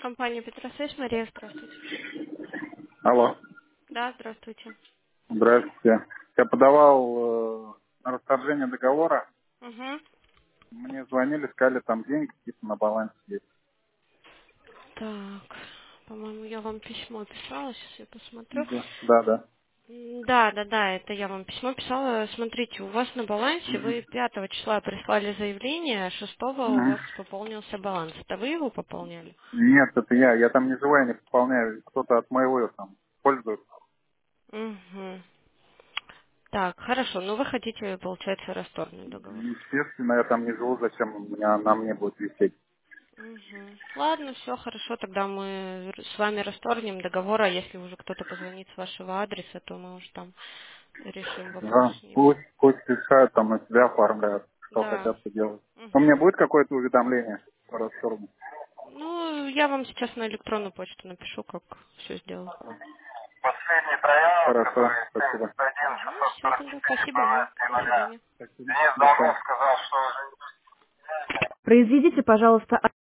компания Петросвязь, Мария, здравствуйте. Алло. Да, здравствуйте. Здравствуйте. Я подавал на расторжение договора. Угу. Мне звонили, сказали, там деньги какие-то на балансе есть. Так, по-моему, я вам письмо писала, сейчас я посмотрю. Да, да. Да. Да, это я вам письмо писала. Смотрите, у вас на балансе Мгм. вы 5 числа прислали заявление, 6 у Мгм. вас пополнился баланс. Это вы его пополняли? Нет, это я. Я там не живу, я не пополняю. Кто-то от моего там пользуется. Угу. Так, хорошо, ну вы хотите, получается, расторгнуть договор. Естественно, я там не живу, зачем на мне будет висеть. Мгм. Ладно, все хорошо, тогда мы с вами расторгнем договор, а если уже кто-то позвонит с вашего адреса, то мы уже там решим вопрос Да. с ним. Пусть решают, там на себя оформляют, что Да. хотят, то делать. У меня Мгм. будет какое-то уведомление по расторгу? Ну, я вам сейчас на электронную почту напишу, как все сделаю. Последний троян, хорошо, спасибо. Угу, все тогда, спасибо вам. До свидания. Спасибо. Денис Долгов сказал, что Произведите, пожалуйста,